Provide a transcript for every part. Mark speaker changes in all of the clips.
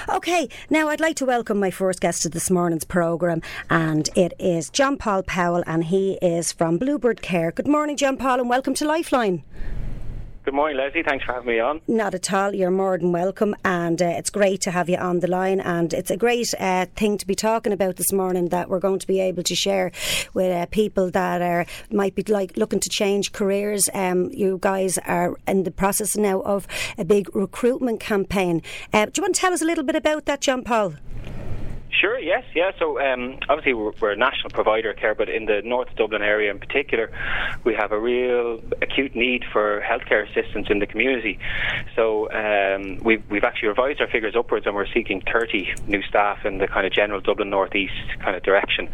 Speaker 1: Okay, now I'd like to welcome my first guest to this morning's programme, and it is John Paul Powell, and he is from Bluebird Care. Good morning, John Paul, and welcome to Lifeline.
Speaker 2: Good morning, Leslie. Thanks for having me on.
Speaker 1: Not at all. You're more than welcome, and it's great to have you on the line, and it's a great thing to be talking about this morning that we're going to be able to share with people that might be looking to change careers. You guys are in the process now of a big recruitment campaign. Do you want to tell us a little bit about that, John Paul?
Speaker 2: Sure, yes, yeah. So obviously we're a national provider of care, but in the North Dublin area in particular, we have a real acute need for healthcare assistance in the community. So we've actually revised our figures upwards, and we're seeking 30 new staff in the kind of general Dublin North East kind of direction.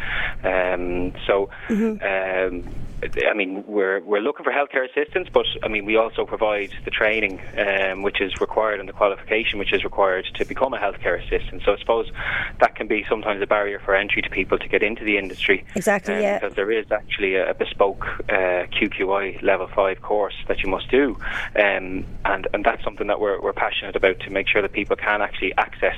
Speaker 2: I mean, we're looking for healthcare assistance, but I mean, we also provide the training which is required and the qualification which is required to become a healthcare assistant. So I suppose that can be sometimes a barrier for entry to people to get into the industry.
Speaker 1: Exactly, yeah.
Speaker 2: Because there is actually a bespoke QQI level 5 course that you must do, and that's something that we're passionate about, to make sure that people can actually access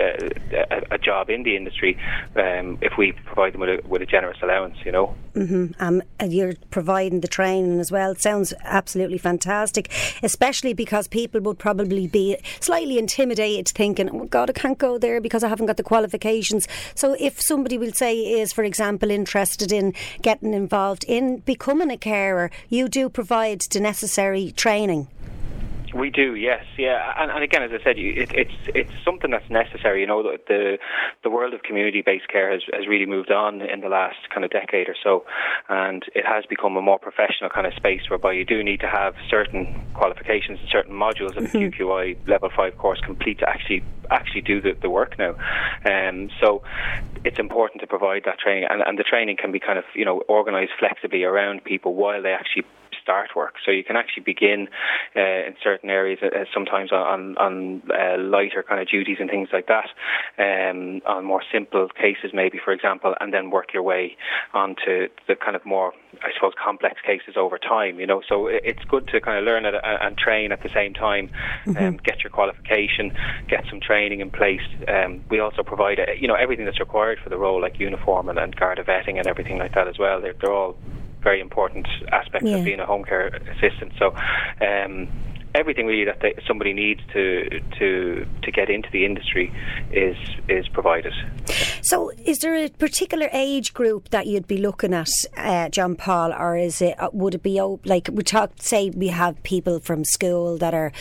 Speaker 2: a job in the industry if we provide them with a generous allowance, you know.
Speaker 1: And you're providing the training as well. It sounds absolutely fantastic, especially because people would probably be slightly intimidated, thinking, oh God, I can't go there because I haven't got the qualifications. So if somebody will say is, for example, interested in getting involved in becoming a carer, you do provide the necessary training.
Speaker 2: We do, yes, yeah, and again, as I said, it's something that's necessary. You know, the world of community-based care has really moved on in the last kind of decade or so, and it has become a more professional kind of space whereby you do need to have certain qualifications and certain modules of the QQI level 5 course complete to actually do the work now. So it's important to provide that training, and the training can be kind of, you know, organised flexibly around people while they actually start work. So you can actually begin in certain areas, sometimes on lighter kind of duties and things like that, on more simple cases maybe, for example, and then work your way onto the kind of more, I suppose, complex cases over time, you know. So it's good to kind of learn it and train at the same time, get your qualification, get some training in place. We also provide, you know, everything that's required for the role, like uniform and Garda vetting and everything like that as well. They're all very important aspects of being a home care assistant. So everything really that somebody needs to get into the industry is provided.
Speaker 1: So is there a particular age group that you'd be looking at, John Paul, or would it be like say we have people from school that are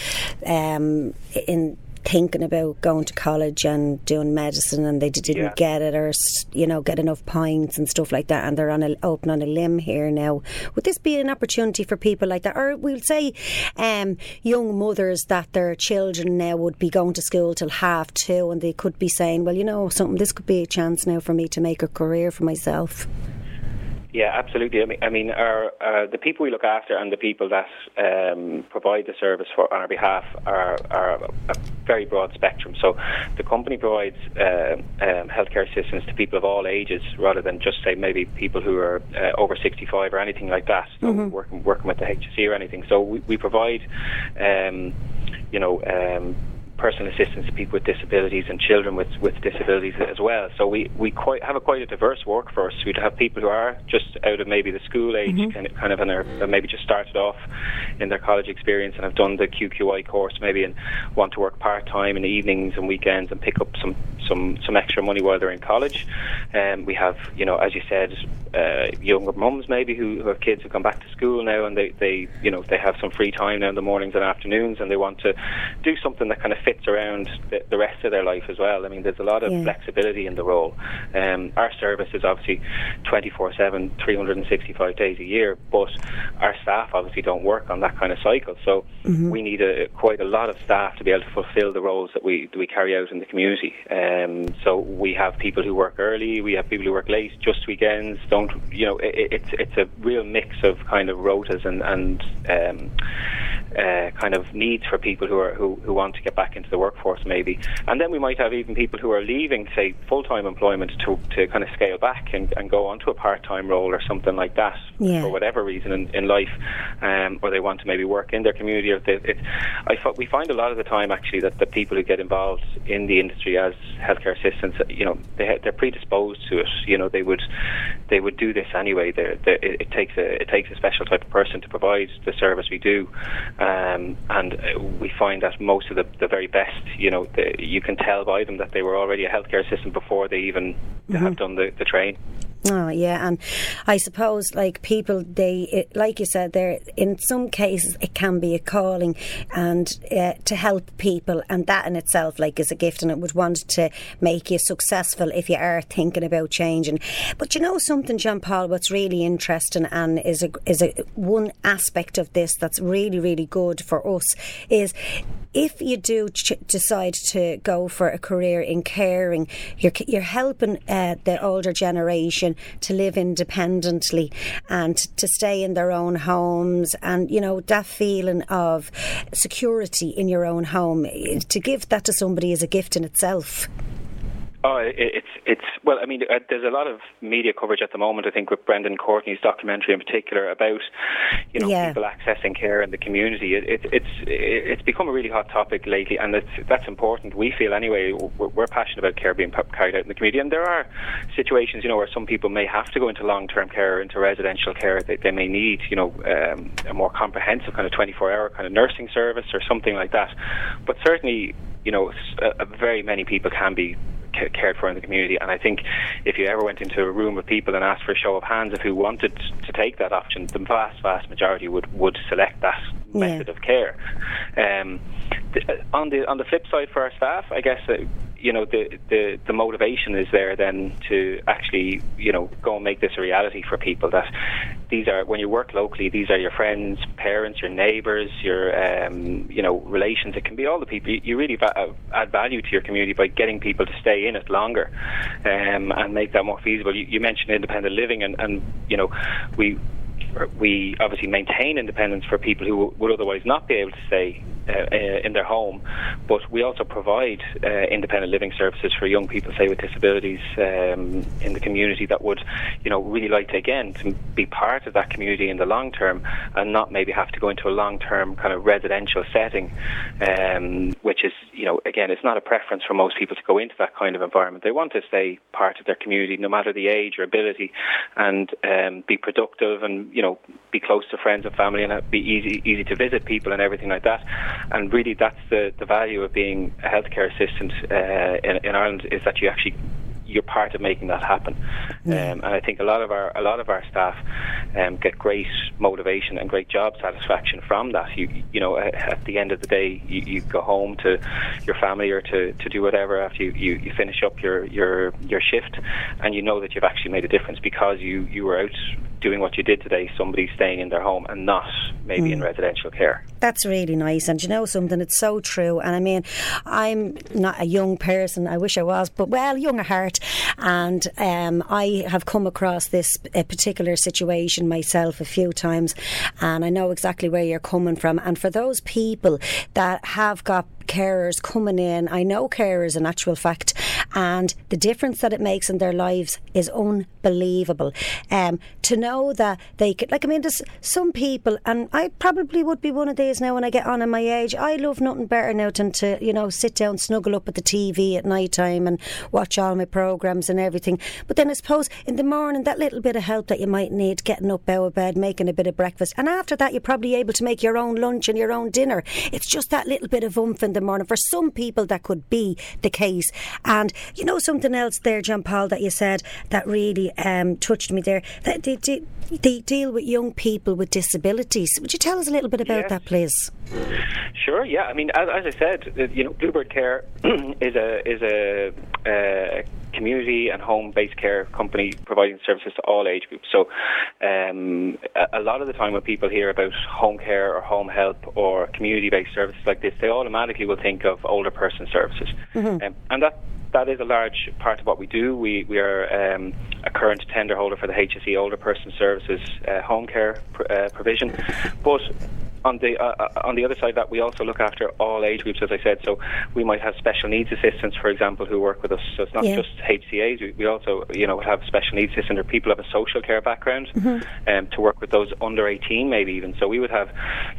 Speaker 1: thinking about going to college and doing medicine, and they didn't get it, or, you know, get enough points and stuff like that, and they're open on a limb here now. Would this be an opportunity for people like that? Or we'll say young mothers that their children now would be going to school till 2:30, and they could be saying, well, you know something, this could be a chance now for me to make a career for myself.
Speaker 2: Yeah, absolutely. I mean, the people we look after and the people that provide the service on our behalf are a very broad spectrum. So the company provides healthcare assistance to people of all ages, rather than just say maybe people who are over 65 or anything like that, working with the HSE or anything. So we provide, personal assistance to people with disabilities and children with disabilities as well. So we have quite a diverse workforce. We'd have people who are just out of maybe the school age, kind of in their, maybe just started off in their college experience and have done the QQI course maybe, and want to work part-time in the evenings and weekends and pick up some extra money while they're in college. We have, you know, as you said, younger mums maybe who have kids who come back to school now, and they have some free time now in the mornings and afternoons, and they want to do something that kind of fits around the rest of their life as well. I mean, there's a lot of flexibility in the role. Our service is obviously 24/7, 365 days a year, but our staff obviously don't work on that kind of cycle. So we need quite a lot of staff to be able to fulfil the roles that we carry out in the community. So we have people who work early, we have people who work late, just weekends. It's a real mix of kind of rotas and kind of needs for people who want to get back into the workforce maybe. And then we might have even people who are leaving, say, full-time employment to kind of scale back and go on to a part-time role or something like that for whatever reason in life, or they want to maybe work in their community. Or we find a lot of the time actually that the people who get involved in the industry as healthcare assistants, they're predisposed to it. They would do this anyway. It takes a special type of person to provide the service we do, and we find that most of the very best, you can tell by them that they were already a healthcare assistant before they even have done the train.
Speaker 1: Oh yeah, and I suppose like people, like you said there, in some cases it can be a calling and to help people, and that in itself like is a gift, and it would want to make you successful if you are thinking about changing. But something, John Paul, what's really interesting and is a one aspect of this that's really, really good for us is if you do decide to go for a career in caring, you're helping the older generation to live independently and to stay in their own homes, and that feeling of security in your own home, to give that to somebody is a gift in itself.
Speaker 2: Oh, it's well, I mean, there's a lot of media coverage at the moment, I think, with Brendan Courtney's documentary in particular about, people accessing care in the community. It's become a really hot topic lately, and that's important. We feel anyway, we're passionate about care being carried out in the community, and there are situations, where some people may have to go into long-term care, into residential care. They may need, a more comprehensive kind of 24-hour kind of nursing service or something like that. But certainly, very many people can be cared for in the community, and I think if you ever went into a room with people and asked for a show of hands of who wanted to take that option, the vast majority would select that method of care. On the flip side, for our staff, I guess the motivation is there then to actually go and make this a reality for people, that these are, when you work locally, these are your friends, parents, your neighbours, your relations. It can be all the people. You really add value to your community by getting people to stay in it longer, and make that more feasible. You mentioned independent living, and we obviously maintain independence for people who would otherwise not be able to stay in their home, but we also provide independent living services for young people, say, with disabilities in the community that would really like to be part of that community in the long term, and not maybe have to go into a long-term kind of residential setting, which is, again, it's not a preference for most people to go into that kind of environment. They want to stay part of their community no matter the age or ability, and be productive, and be close to friends and family, and be easy to visit people and everything like that. And really, that's the value of being a healthcare assistant in Ireland, is that you're part of making that happen. And I think a lot of our staff get great motivation and great job satisfaction from that. At the end of the day, you go home to your family or to do whatever after you finish up your shift, and that you've actually made a difference because you were out doing what you did today. Somebody's staying in their home and not maybe in residential care. That's
Speaker 1: really nice, and something, it's so true. And I mean, I'm not a young person, I wish I was, but young at heart, and I have come across this particular situation myself a few times, and I know exactly where you're coming from. And for those people that have got carers coming in, I know carers in actual fact, and the difference that it makes in their lives is unbelievable. To know that they could, there's some people, and I probably would be one of these now when I get on in my age, I love nothing better now than to sit down, snuggle up at the TV at night time and watch all my programmes and everything. But then I suppose in the morning, that little bit of help that you might need, getting up out of bed, making a bit of breakfast, and after that you're probably able to make your own lunch and your own dinner. It's just that little bit of oomph in the morning. For some people that could be the case. And something else there, John Paul, that you said that really touched me there, that they deal with young people with disabilities. Would you tell us a little bit about that, please?
Speaker 2: Sure, yeah. I mean, as I said, Bluebird Care is a community and home-based care company providing services to all age groups. So a lot of the time when people hear about home care or home help or community-based services like this, they automatically will think of older person services. And that is a large part of what we do. We are a current tender holder for the HSE Older Person Services home care provision. But on the other side of that, we also look after all age groups, as I said. So we might have special needs assistants, for example, who work with us. So it's not just HCAs. We also, have special needs assistants or people who have a social care background to work with those under 18, maybe even. So we would have,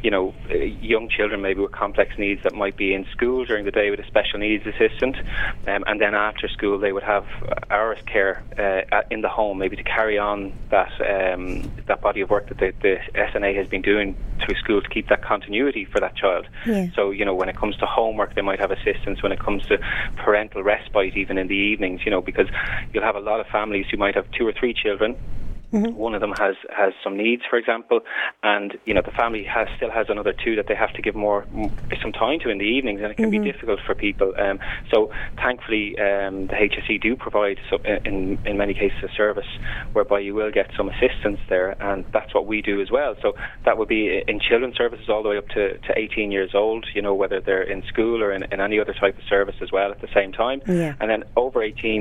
Speaker 2: young children maybe with complex needs that might be in school during the day with a special needs assistant, and then after school they would have our care in the home, maybe to carry on that body of work that the SNA has been doing through school to keep that continuity for that child. Yeah. So, when it comes to homework, they might have assistance. When it comes to parental respite, even in the evenings, because you'll have a lot of families who might have 2 or 3 children. One of them has some needs, for example, and the family still has another 2 that they have to give some time to in the evenings, and it can be difficult for people. So thankfully, the HSE do provide in many cases a service whereby you will get some assistance there, and that's what we do as well. So that would be in children's services all the way up to 18 years old, whether they're in school or in any other type of service as well at the same time. Yeah. And then over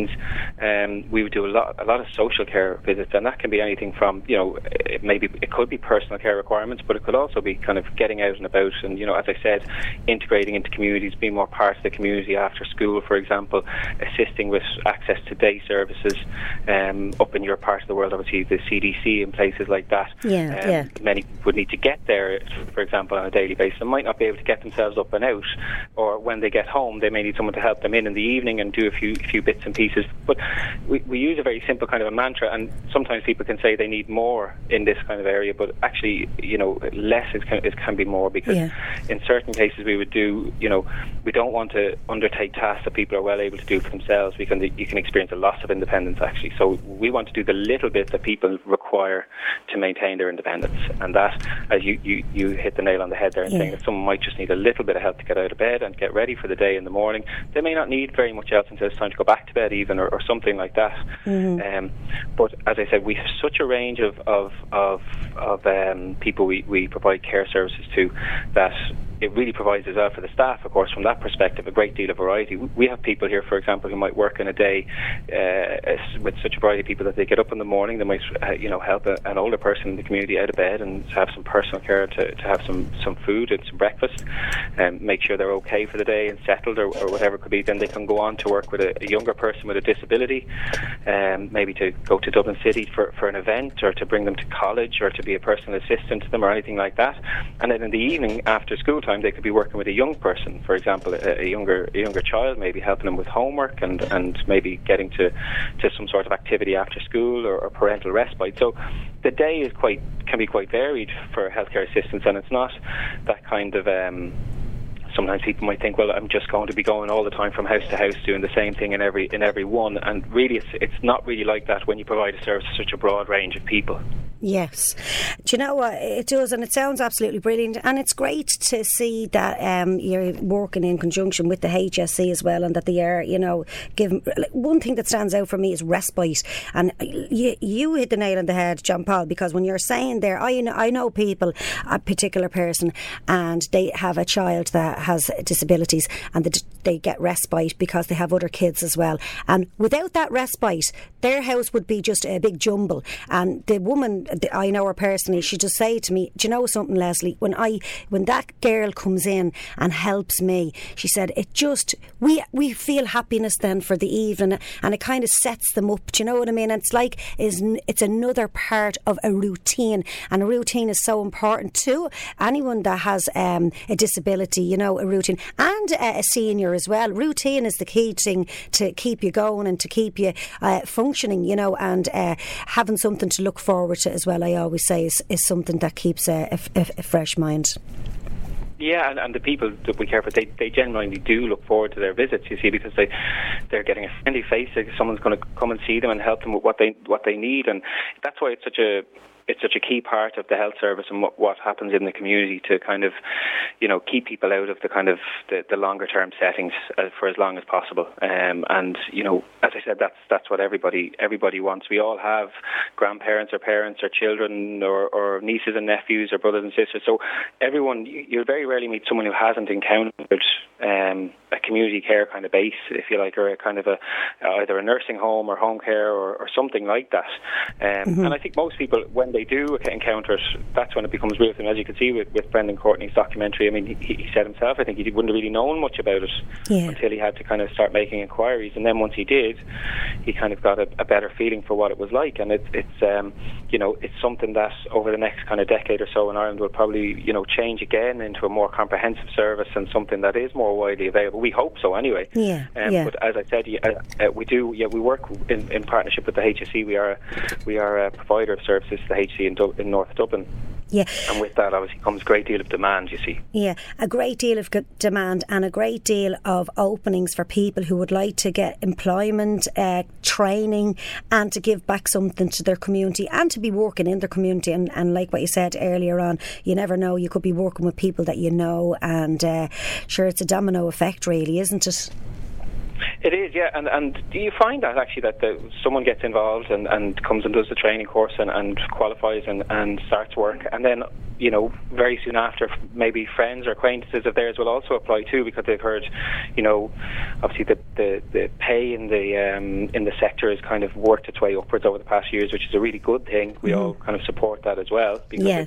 Speaker 2: 18s, we would do a lot of social care visits, and that can be anything from, maybe it could be personal care requirements, but it could also be kind of getting out and about and, as I said, integrating into communities, being more part of the community after school, for example, assisting with access to day services up in your part of the world, obviously the CDC and places like that. Many would need to get there, for example, on a daily basis and might not be able to get themselves up and out, or when they get home they may need someone to help them in the evening and do a few bits and pieces. But we use a very simple kind of a mantra, and sometimes people can say they need more in this kind of area, but actually, less can be more, because in certain cases we would do, we don't want to undertake tasks that people are well able to do for themselves, because you can experience a loss of independence, actually. So we want to do the little bit that people require to maintain their independence, and that, as you hit the nail on the head there in saying that someone might just need a little bit of help to get out of bed and get ready for the day in the morning. They may not need very much else until it's time to go back to bed even, or something like that. But as I said, we have such a range of people we provide care services to, that it really provides as well for the staff, of course, from that perspective, a great deal of variety. We have people here, for example, who might work in a day with such a variety of people that they get up in the morning, they might help an older person in the community out of bed and have some personal care, to have some food and some breakfast, and make sure they're okay for the day and settled, or whatever it could be. Then they can go on to work with a younger person with a disability, maybe to go to Dublin City for an event, or to bring them to college, or to be a personal assistant to them, or anything like that. And then in the evening after school time, they could be working with a young person, for example, a younger child, maybe helping them with homework and maybe getting to some sort of activity after school, or parental respite. So the day can be quite varied for healthcare assistants, and it's not that kind of sometimes people might think, well, I'm just going to be going all the time from house to house doing the same thing in every one, and really it's not really like that when you provide a service to such a broad range of people.
Speaker 1: Yes. Do you know what? It does, and it sounds absolutely brilliant, and it's great to see that you're working in conjunction with the HSE as well, and that they are, giving. One thing that stands out for me is respite, and you hit the nail on the head, John Paul, because when you're saying there, I know people, a particular person, and they have a child that has disabilities, and they get respite because they have other kids as well, and without that respite, their house would be just a big jumble. And the woman, I know her personally, she just say to me, do you know something, Leslie, when that girl comes in and helps me, she said, it just, we feel happiness then for the evening, and it kind of sets them up, do you know what I mean? And it's like, it's another part of a routine, and a routine is so important to anyone that has a disability, a routine, and a senior as well. Routine is the key thing to keep you going and to keep you functioning, and having something to look forward to as well, I always say, is something that keeps a fresh mind.
Speaker 2: Yeah, and the people that we care for, they genuinely do look forward to their visits, you see, because they're getting a friendly face. Someone's going to come and see them and help them with what they need, and that's why it's such a key part of the health service and what happens in the community to kind of, keep people out of the kind of the longer term settings for as long as possible. And as I said, that's what everybody wants. We all have grandparents or parents or children or nieces and nephews or brothers and sisters. So everyone, you'll very rarely meet someone who hasn't encountered a community care kind of base, if you like, or a kind of either a nursing home or home care or something like that. And I think most people, when they do encounter it, that's when it becomes real to them. As you can see with Brendan Courtney's documentary, I mean, he said himself, I think he wouldn't have really known much about it until he had to kind of start making inquiries. And then once he did, he kind of got a better feeling for what it was like. And it's something that over the next kind of decade or so in Ireland will probably, change again into a more comprehensive service and something that is more widely available. We hope so anyway. But as I said, we work in partnership with the HSE. We are a provider of services to the HSE in North Dublin.
Speaker 1: Yeah.
Speaker 2: And with that, obviously, comes a great deal of demand, you see.
Speaker 1: Yeah, a great deal of demand and a great deal of openings for people who would like to get employment, training, and to give back something to their community and to be working in their community. And like what you said earlier on, you never know, you could be working with people that you know, and sure, it's a domino effect, really, isn't it?
Speaker 2: It is, yeah, and do you find that actually that someone gets involved and comes and does the training course and qualifies and starts work, and then very soon after, maybe friends or acquaintances of theirs will also apply too, because they've heard, obviously the pay in the sector has kind of worked its way upwards over the past years, which is a really good thing. We all kind of support that as well, because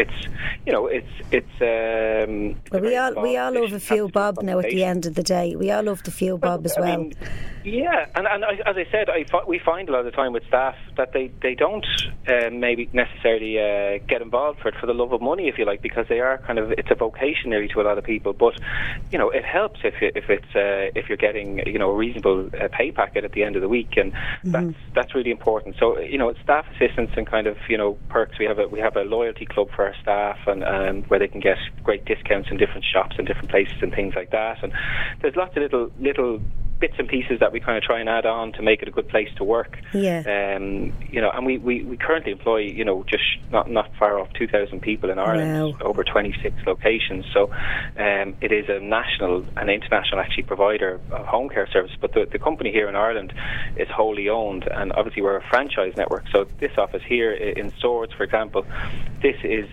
Speaker 1: we all love a few bob now at the end of the day. We all love the few bob as well.
Speaker 2: Yeah, and as I said, we find a lot of the time with staff that they don't maybe necessarily get involved for the love of money, if you like, because they are it's a vocation nearly to a lot of people. But it helps if you're getting a reasonable pay packet at the end of the week, and that's really important. So staff assistance and kind of perks. We have a loyalty club for our staff, and where they can get great discounts in different shops and different places and things like that. And there's lots of little bits and pieces that we kind of try and add on to make it a good place to work.
Speaker 1: Yeah.
Speaker 2: And we currently employ, just not far off 2,000 people in Ireland, over 26 locations. So it is a national and international actually provider of home care service. But the company here in Ireland is wholly owned, and obviously we're a franchise network. So this office here in Swords, for example, the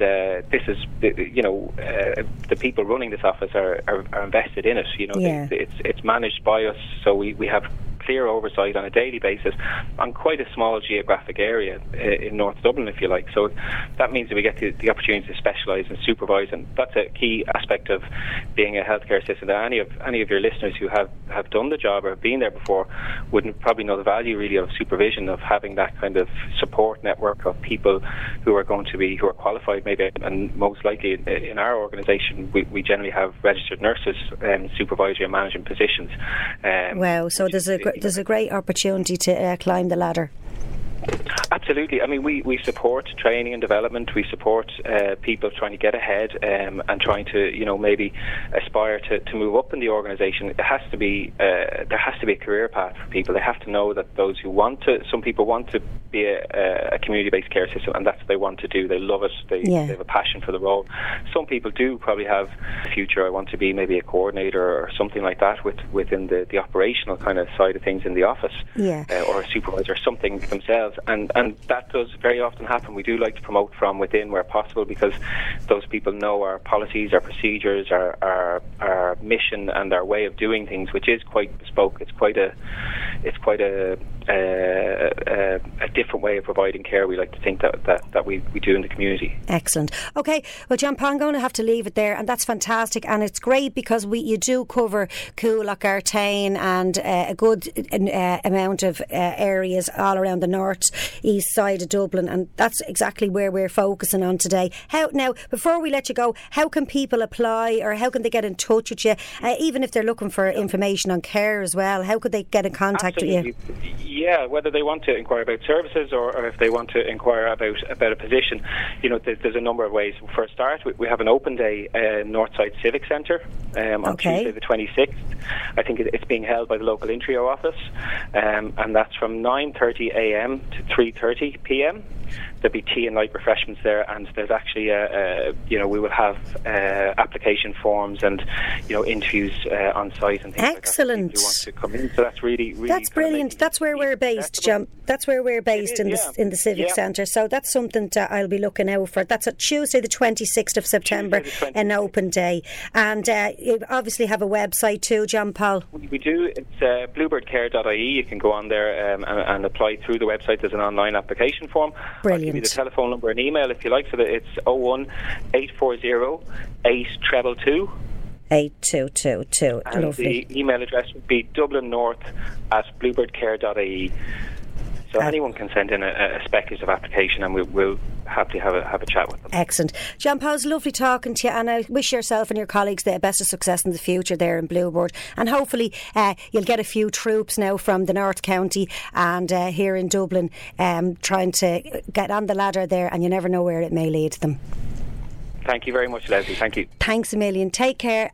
Speaker 2: people running this office are invested in it. It's managed by us. So we have clear oversight on a daily basis on quite a small geographic area in North Dublin, if you like. So that means that we get the opportunity to specialise and supervise, and that's a key aspect of being a healthcare assistant. Any of your listeners who have done the job or have been there before wouldn't probably know the value really of supervision, of having that kind of support network of people who are qualified maybe, and most likely in our organisation we generally have registered nurses supervisory and management positions.
Speaker 1: Wow, so there's a great opportunity to climb the ladder.
Speaker 2: Absolutely. I mean, we support training and development. We support people trying to get ahead and trying to, maybe aspire to move up in the organisation. There has to be a career path for people. They have to know that those who some people want to be a community-based care system, and that's what they want to do. They love it. They have a passion for the role. Some people do probably have a future. I want to be maybe a coordinator or something like that within the operational kind of side of things in the office, or a supervisor or something themselves. And that does very often happen. We do like to promote from within where possible, because those people know our policies, our procedures, our mission and our way of doing things, which is quite bespoke. It's quite a different way of providing care. We like to think that we do in the community.
Speaker 1: Excellent. Okay, well, John Paul, I'm going to have to leave it there, and that's fantastic, and it's great because you do cover Coolock, Artane, and a good amount of areas all around the north east side of Dublin, and that's exactly where we're focusing on today. Now, before we let you go, how can people apply, or how can they get in touch with you, even if they're looking for information on care as well? How could they get in contact with you?
Speaker 2: Yeah, whether they want to inquire about services or if they want to inquire about a position, there's a number of ways. For a start, we have an open day Northside Civic Centre on Tuesday the 26th. I think it's being held by the local Intrio office, and that's from 9:30am to 3:30 p.m. There'll be tea and light refreshments there, and there's actually we will have application forms and interviews on site and things.
Speaker 1: Excellent.
Speaker 2: Like that if you want to come in. So that's really
Speaker 1: that's brilliant. That's where we're based, John. That's where we're based in the Civic Centre. So that's something that I'll be looking out for. That's at Tuesday the 26th of September, an open day. And you obviously have a website too, John Paul.
Speaker 2: We do. It's bluebirdcare.ie. You can go on there and apply through the website. There's an online application form.
Speaker 1: Brilliant.
Speaker 2: I'll give you the telephone number and email if you like. So that it's 01840
Speaker 1: 8222.
Speaker 2: And
Speaker 1: lovely.
Speaker 2: The email address would be dublinnorth@bluebirdcare.ie. So anyone can send in a speculative application, and we'll happily have a chat with them.
Speaker 1: Excellent. John Paul, it's lovely talking to you, and I wish yourself and your colleagues the best of success in the future there in Blueboard, and hopefully you'll get a few troops now from the North County and here in Dublin trying to get on the ladder there, and you never know where it may lead them.
Speaker 2: Thank you very much, Leslie. Thank you.
Speaker 1: Thanks a million. Take care.